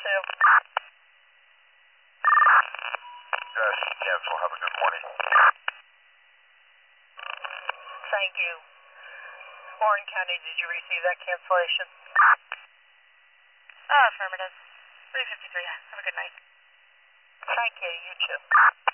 too. Dash, cancel. Have a good morning. Thank you. Warren County, did you receive that cancellation? Affirmative. 353. Have a good night. Thank you. You too.